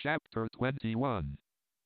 Chapter 21,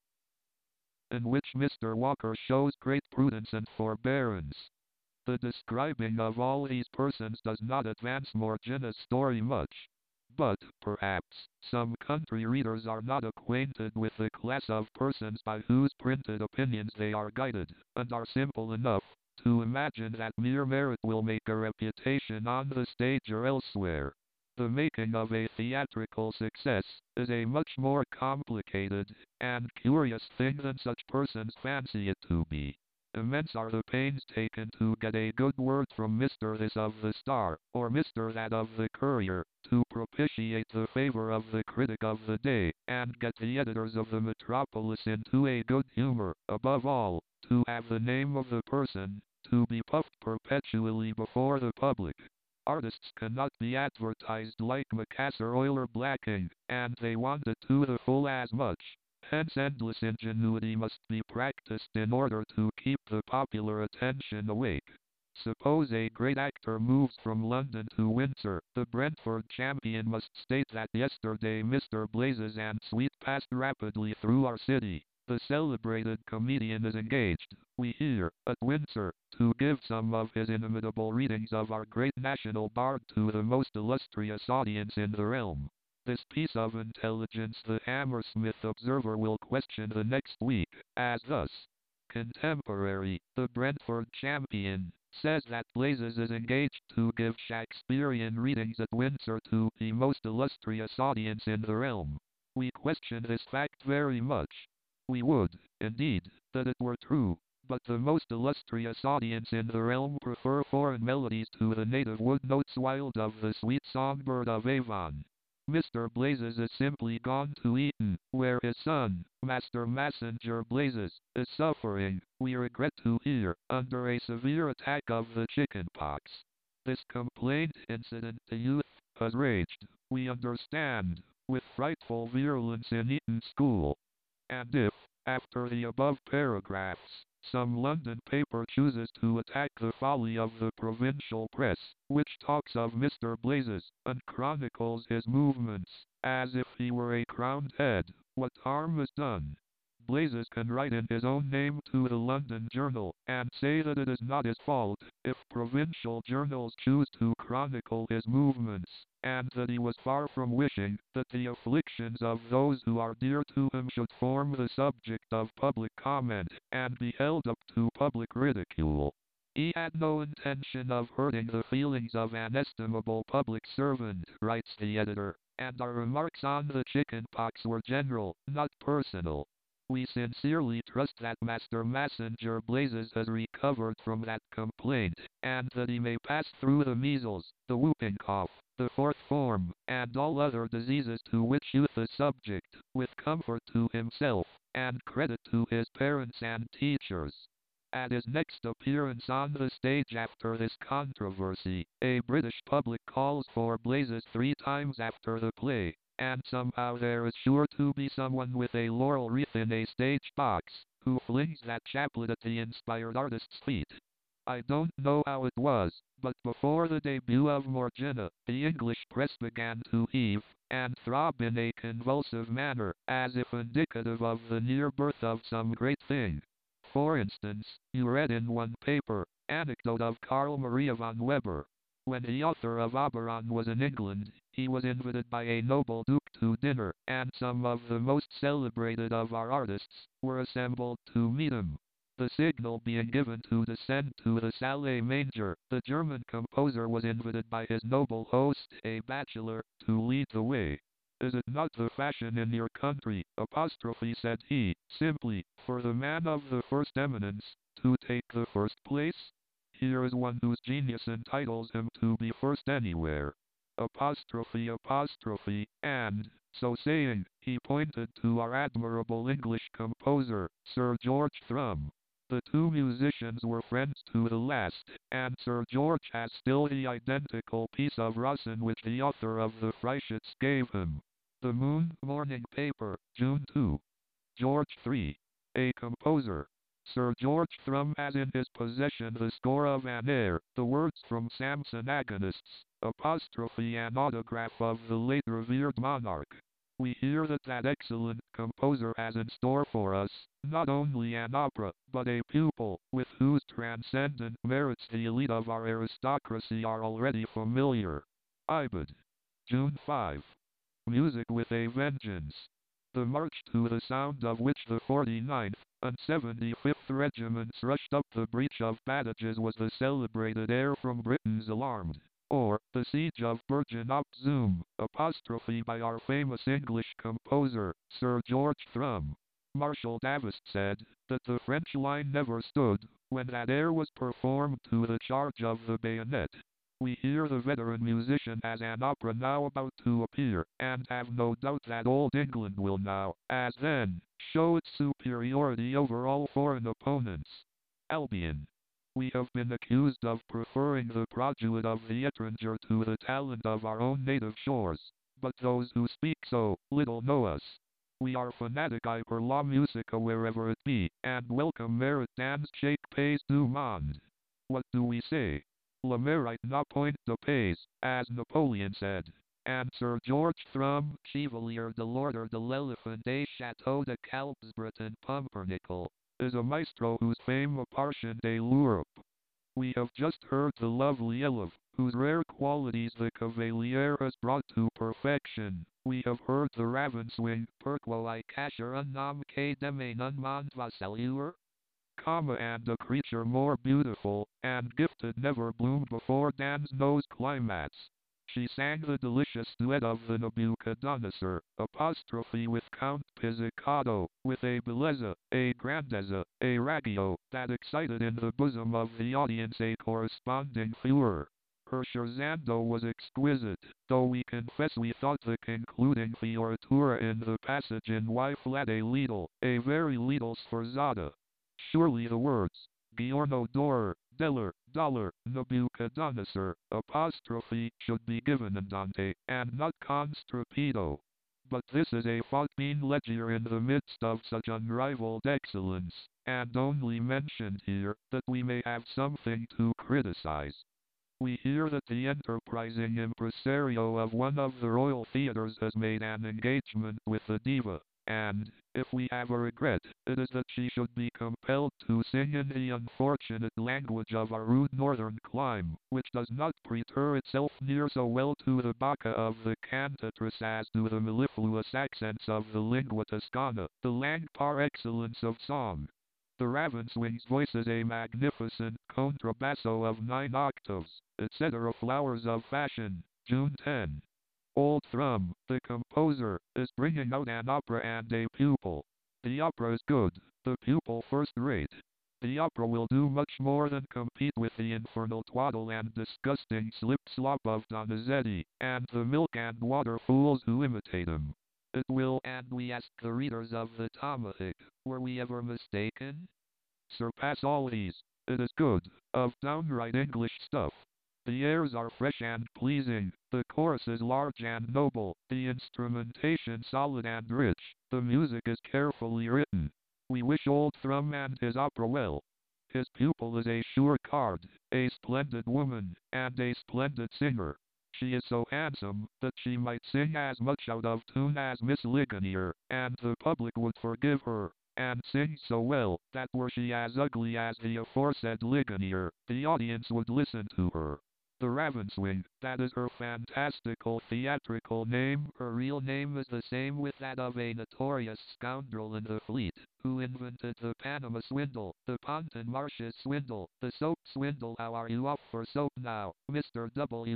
in which Mr. Walker shows great prudence and forbearance. The describing of all these persons does not advance Morgana's story much. But, perhaps, some country readers are not acquainted with the class of persons by whose printed opinions they are guided, and are simple enough to imagine that mere merit will make a reputation on the stage or elsewhere. The making of a theatrical success is a much more complicated and curious thing than such persons fancy it to be. Immense are the pains taken to get a good word from Mr. This of the Star, or Mr. That of the Courier, to propitiate the favor of the critic of the day, and get the editors of the metropolis into a good humor, above all, to have the name of the person to be puffed perpetually before the public. Artists cannot be advertised like Macassar oil or blacking, and they want it to the full as much. Hence endless ingenuity must be practiced in order to keep the popular attention awake. Suppose a great actor moves from London to Windsor, the Brentford champion must state that yesterday Mr. Blazes and Sweet passed rapidly through our city. The celebrated comedian is engaged, we hear, at Windsor, to give some of his inimitable readings of our great national bard to the most illustrious audience in the realm. This piece of intelligence the Hammersmith Observer will question the next week, as thus: Contemporary, the Brentford champion, says that Blazes is engaged to give Shakespearean readings at Windsor to the most illustrious audience in the realm. We question this fact very much. We would, indeed, that it were true, but the most illustrious audience in the realm prefer foreign melodies to the native wood notes wild of the sweet songbird of Avon. Mr. Blazes is simply gone to Eton, where his son, Master Messenger Blazes, is suffering, we regret to hear, under a severe attack of the chicken pox. This complaint incident to youth has raged, we understand, with frightful virulence in Eton School. And if, after the above paragraphs, some London paper chooses to attack the folly of the provincial press, which talks of Mr. Blazes, and chronicles his movements, as if he were a crowned head, what harm is done? Blazes can write in his own name to the London Journal, and say that it is not his fault if provincial journals choose to chronicle his movements, and that he was far from wishing that the afflictions of those who are dear to him should form the subject of public comment, and be held up to public ridicule. He had no intention of hurting the feelings of an estimable public servant, writes the editor, and our remarks on the chicken pox were general, not personal. We sincerely trust that Master Messenger Blazes has recovered from that complaint, and that he may pass through the measles, the whooping cough, the fourth form, and all other diseases to which youth is subject, with comfort to himself, and credit to his parents and teachers. At his next appearance on the stage after this controversy, a British public calls for Blazes 3 times after the play, and somehow there is sure to be someone with a laurel wreath in a stage box, who flings that chaplet at the inspired artist's feet. I don't know how it was, but before the debut of Morgana, the English press began to heave and throb in a convulsive manner, as if indicative of the near birth of some great thing. For instance, you read in one paper, anecdote of Carl Maria von Weber. When the author of Oberon was in England, he was invited by a noble duke to dinner, and some of the most celebrated of our artists were assembled to meet him. The signal being given to descend to the salle manger, the German composer was invited by his noble host, a bachelor, to lead the way. Is it not the fashion in your country, said he, simply, for the man of the first eminence, to take the first place? Here is one whose genius entitles him to be first anywhere. And, so saying, he pointed to our admirable English composer, Sir George Thrum. The two musicians were friends to the last, and Sir George has still the identical piece of Rossin which the author of the Freischütz gave him. The Moon Morning Paper, June 2. George 3. A composer. Sir George Thrum has in his possession the score of an air, the words from Samson Agonists, an autograph of the late revered monarch. We hear that excellent composer has in store for us, not only an opera, but a pupil, with whose transcendent merits the elite of our aristocracy are already familiar. Ibid. June 5. Music with a Vengeance. The march to the sound of which the 49th and 75th Regiments rushed up the breach of Badajoz was the celebrated air from Britain's Alarmed, or The Siege of Bergen op Zoom, apostrophe by our famous English composer, Sir George Thrum. Marshal Davist said that the French line never stood when that air was performed to the charge of the bayonet. We hear the veteran musician has an opera now about to appear, and have no doubt that Old England will now, as then, show its superiority over all foreign opponents. Albion. We have been accused of preferring the produit of the étranger to the talent of our own native shores, but those who speak so little know us. We are fanatici per la musica wherever it be, and welcome merit dans chaque pays du monde. What do we say? Le mérite n'a point de pays, as Napoleon said. And Sir George Thrum, Chevalier de l'Ordre de l'Éléphant des Châteaux de Calpes-Breton Pumpernickel, is a maestro whose fame apportioned a l'Europe. We have just heard the lovely Eleve, whose rare qualities the Cavalier has brought to perfection. We have heard the Ravenswing, pourquoi I cacher un nom que demain un monde va saluer? And a creature more beautiful and gifted never bloomed before Dan's nose climax. She sang the delicious duet of the Nabucodonosor, apostrophe with Count Pizzicato, with a bellezza, a grandezza, a raggio, that excited in the bosom of the audience a corresponding furor. Her scherzando was exquisite, though we confess we thought the concluding fioritura in the passage in Y flat a very little sforzata. Surely the words, Giorno d'Or, Deller, Dollar, Nabucodonosor, apostrophe, should be given andante, and not con strepido. But this is a faute bien légère in the midst of such unrivaled excellence, and only mentioned here, that we may have something to criticize. We hear that the enterprising impresario of one of the royal theaters has made an engagement with the diva, and, if we have a regret, it is that she should be compelled to sing in the unfortunate language of our rude northern clime, which does not preter itself near so well to the bacca of the cantatrice as do the mellifluous accents of the lingua toscana, the langue par excellence of song. The Ravenswing's voice is a magnificent contrabasso of 9 octaves, etc. Flowers of Fashion, June 10. Old Thrum, the composer, is bringing out an opera and a pupil. The opera is good, the pupil first rate. The opera will do much more than compete with the infernal twaddle and disgusting slip-slop of Donizetti, and the milk and water fools who imitate him. It will, and we ask the readers of the Tomahawk, were we ever mistaken? Surpass all these. It is good, of downright English stuff. The airs are fresh and pleasing, the chorus is large and noble, the instrumentation solid and rich, the music is carefully written. We wish Old Thrum and his opera well. His pupil is a sure card, a splendid woman, and a splendid singer. She is so handsome that she might sing as much out of tune as Miss Ligonier, and the public would forgive her, and sing so well that were she as ugly as the aforesaid Ligonier, the audience would listen to her. The Ravenswing, that is her fantastical theatrical name. Her real name is the same with that of a notorious scoundrel in the fleet, who invented the Panama swindle, the Ponton Marshes swindle, the soap swindle. How are you off for soap now, Mr.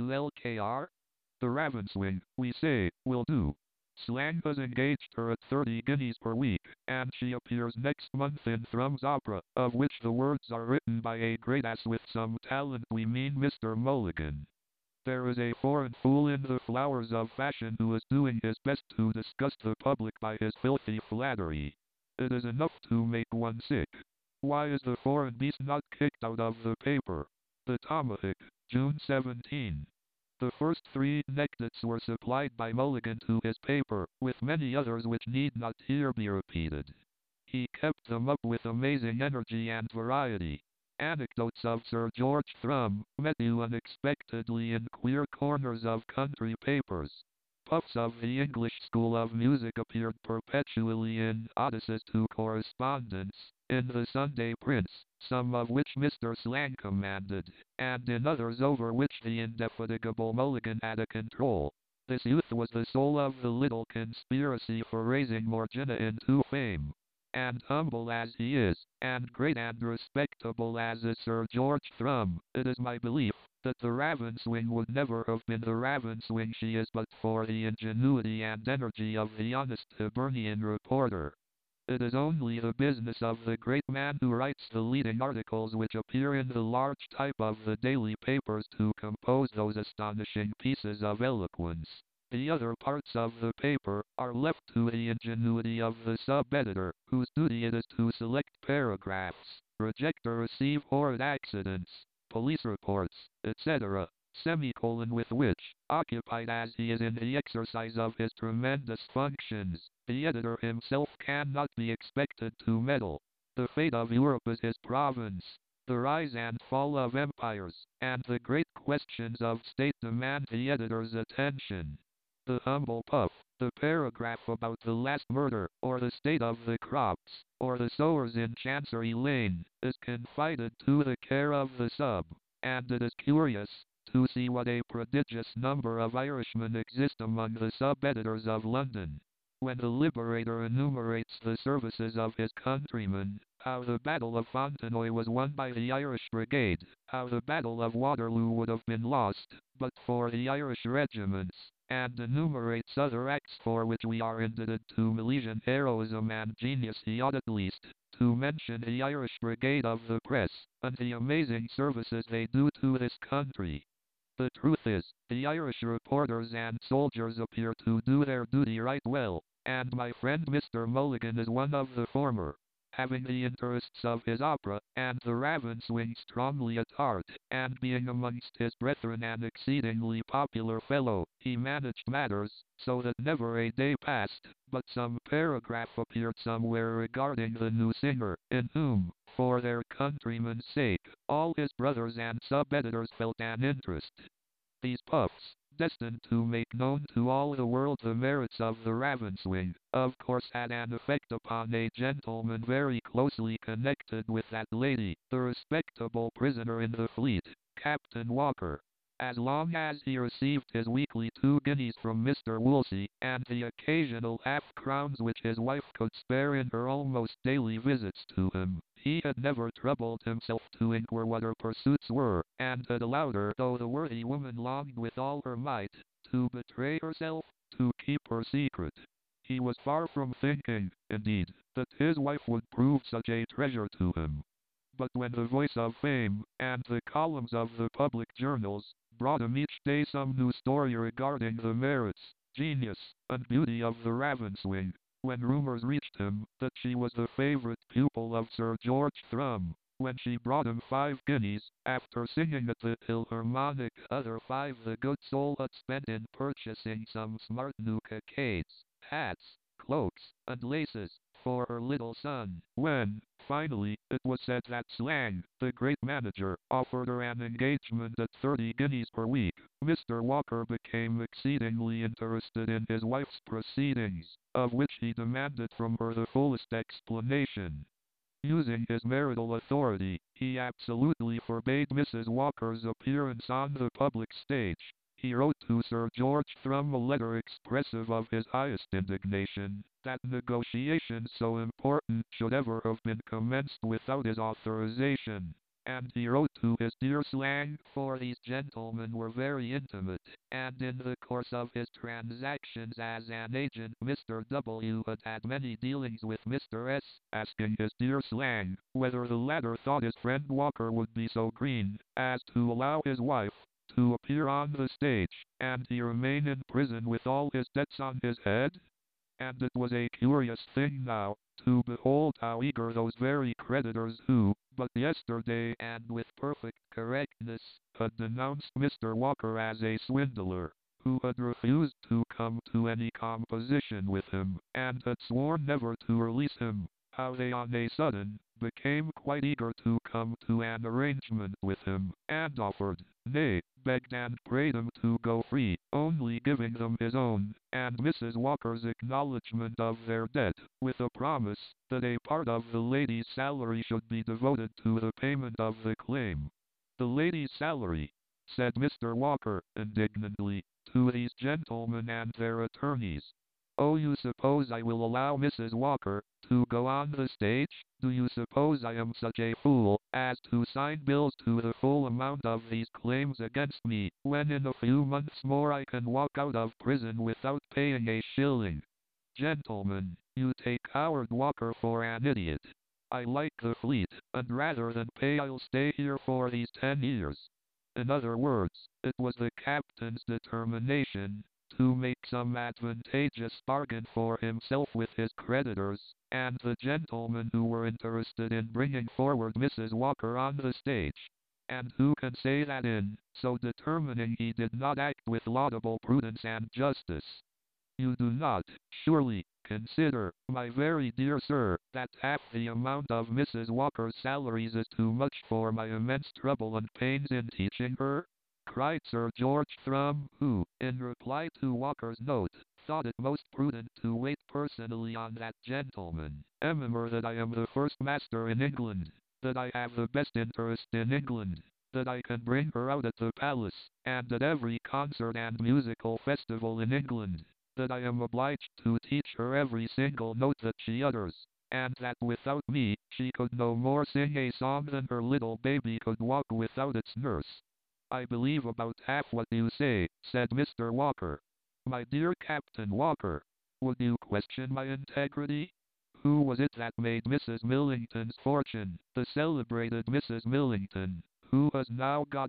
WLKR? The Ravenswing, we say, will do. Slang has engaged her at 30 guineas per week, and she appears next month in Thrum's opera, of which the words are written by a great ass with some talent, we mean Mr. Mulligan. There is a foreign fool in the Flowers of Fashion who is doing his best to disgust the public by his filthy flattery. It is enough to make one sick. Why is the foreign beast not kicked out of the paper? The Tomahawk, June 17. The first 3 nectets were supplied by Mulligan to his paper, with many others which need not here be repeated. He kept them up with amazing energy and variety. Anecdotes of Sir George Thrum met you unexpectedly in queer corners of country papers. Puffs of the English School of Music appeared perpetually in Odysseys to Correspondence, in the Sunday prints, some of which Mr. Slang commanded, and in others over which the indefatigable Mulligan had a control. This youth was the soul of the little conspiracy for raising Morgana into fame. And humble as he is, and great and respectable as is Sir George Thrum, it is my belief that the Ravenswing would never have been the Ravenswing she is but for the ingenuity and energy of the honest Hibernian reporter. It is only the business of the great man who writes the leading articles which appear in the large type of the daily papers to compose those astonishing pieces of eloquence. The other parts of the paper are left to the ingenuity of the sub-editor, whose duty it is to select paragraphs, reject or receive horrid accidents, police reports, etc., with which, occupied as he is in the exercise of his tremendous functions, the editor himself cannot be expected to meddle. The fate of Europe is his province. The rise and fall of empires, and the great questions of state demand the editor's attention. The humble puff, the paragraph about the last murder, or the state of the crops, or the sowers in Chancery Lane, is confided to the care of the sub, and it is curious to see what a prodigious number of Irishmen exist among the sub-editors of London. When the Liberator enumerates the services of his countrymen, how the Battle of Fontenoy was won by the Irish Brigade, how the Battle of Waterloo would have been lost, but for the Irish regiments, and enumerates other acts for which we are indebted to Milesian heroism and genius, he ought at least to mention the Irish Brigade of the Press, and the amazing services they do to this country. The truth is, the Irish reporters and soldiers appear to do their duty right well, and my friend Mr. Mulligan is one of the former. Having the interests of his opera and the Ravenswing strongly at heart, and being amongst his brethren an exceedingly popular fellow, he managed matters so that never a day passed but some paragraph appeared somewhere regarding the new singer, in whom, for their countrymen's sake, all his brothers and sub-editors felt an interest. These puffs, destined to make known to all the world the merits of the Ravenswing, of course had an effect upon a gentleman very closely connected with that lady, the respectable prisoner in the Fleet, Captain Walker. As long as he received his weekly 2 guineas from Mr. Woolsey, and the occasional half-crowns which his wife could spare in her almost daily visits to him, he had never troubled himself to inquire what her pursuits were, and had allowed her, though the worthy woman longed with all her might to betray herself, to keep her secret. He was far from thinking, indeed, that his wife would prove such a treasure to him. But when the voice of fame, and the columns of the public journals, brought him each day some new story regarding the merits, genius, and beauty of the Ravenswing, when rumors reached him that she was the favorite pupil of Sir George Thrum, when she brought him 5 guineas, after singing at the Philharmonic, other 5 the good soul had spent in purchasing some smart new cockades, hats, cloaks, and laces, for her little son. When, finally, it was said that Slang, the great manager, offered her an engagement at 30 guineas per week, Mr. Walker became exceedingly interested in his wife's proceedings, of which he demanded from her the fullest explanation. Using his marital authority, he absolutely forbade Mrs. Walker's appearance on the public stage. He wrote to Sir George Thrum a letter expressive of his highest indignation, that negotiations so important should ever have been commenced without his authorization. And he wrote to his dear Slang, for these gentlemen were very intimate, and in the course of his transactions as an agent Mr. W. had had many dealings with Mr. S, asking his dear Slang whether the latter thought his friend Walker would be so green as to allow his wife to appear on the stage, and he remain in prison with all his debts on his head? And it was a curious thing now, to behold how eager those very creditors who, but yesterday and with perfect correctness, had denounced Mr. Walker as a swindler, who had refused to come to any composition with him, and had sworn never to release him, how they on a sudden became quite eager to come to an arrangement with him, and offered, nay, begged and prayed him to go free, only giving them his own and Mrs. Walker's acknowledgment of their debt, with a promise that a part of the lady's salary should be devoted to the payment of the claim. The lady's salary, said Mr. Walker, indignantly, to these gentlemen and their attorneys. Oh, you suppose I will allow Mrs. Walker to go on the stage? Do you suppose I am such a fool as to sign bills to the full amount of these claims against me, when in a few months more I can walk out of prison without paying a shilling? Gentlemen, you take Howard Walker for an idiot. I like the fleet, and rather than pay I'll stay here for these 10 years. In other words, it was the captain's determination to make some advantageous bargain for himself with his creditors, and the gentlemen who were interested in bringing forward Mrs. Walker on the stage. And who can say that in so determining he did not act with laudable prudence and justice? You do not, surely, consider, my very dear sir, that half the amount of Mrs. Walker's salaries is too much for my immense trouble and pains in teaching her? Cried Sir George Thrum, who, in reply to Walker's note, thought it most prudent to wait personally on that gentleman. Remember that I am the first master in England, that I have the best interest in England, that I can bring her out at the palace, and at every concert and musical festival in England, that I am obliged to teach her every single note that she utters, and that without me, she could no more sing a song than her little baby could walk without its nurse. I believe about half what you say, said Mr. Walker. My dear Captain Walker, would you question my integrity? Who was it that made Mrs. Millington's fortune, the celebrated Mrs. Millington, who has now got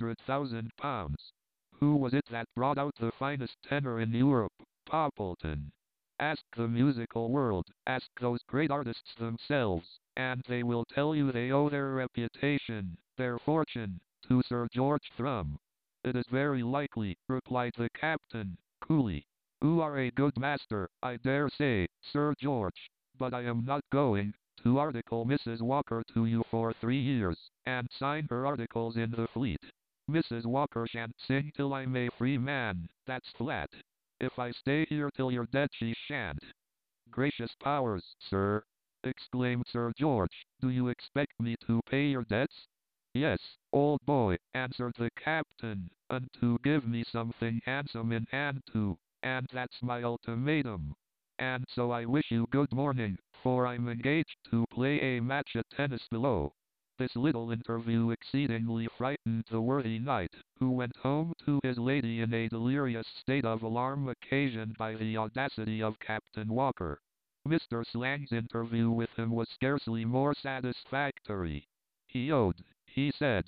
£100,000? Who was it that brought out the finest tenor in Europe, Poppleton? Ask the musical world, ask those great artists themselves, and they will tell you they owe their reputation, their fortune, to Sir George Thrum. It is very likely, replied the captain, coolly. You are a good master, I dare say, Sir George, but I am not going to article Mrs. Walker to you for 3 years, and sign her articles in the fleet. Mrs. Walker shan't sing till I'm a free man, that's flat. If I stay here till you're dead she shan't. Gracious powers, sir, exclaimed Sir George, do you expect me to pay your debts? Yes, old boy, answered the captain, and to give me something handsome in hand too, and that's my ultimatum. And so I wish you good morning, for I'm engaged to play a match at tennis below. This little interview exceedingly frightened the worthy knight, who went home to his lady in a delirious state of alarm occasioned by the audacity of Captain Walker. Mr. Slang's interview with him was scarcely more satisfactory. He owed, he said,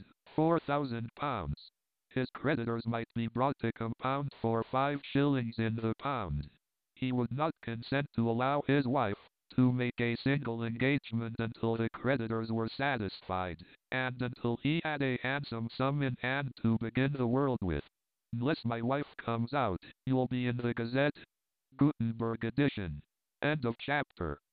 £4,000. His creditors might be brought to compound for 5 shillings in the pound. He would not consent to allow his wife to make a single engagement until the creditors were satisfied, and until he had a handsome sum in hand to begin the world with. Unless my wife comes out, you'll be in the Gazette. Gutenberg edition. End of chapter.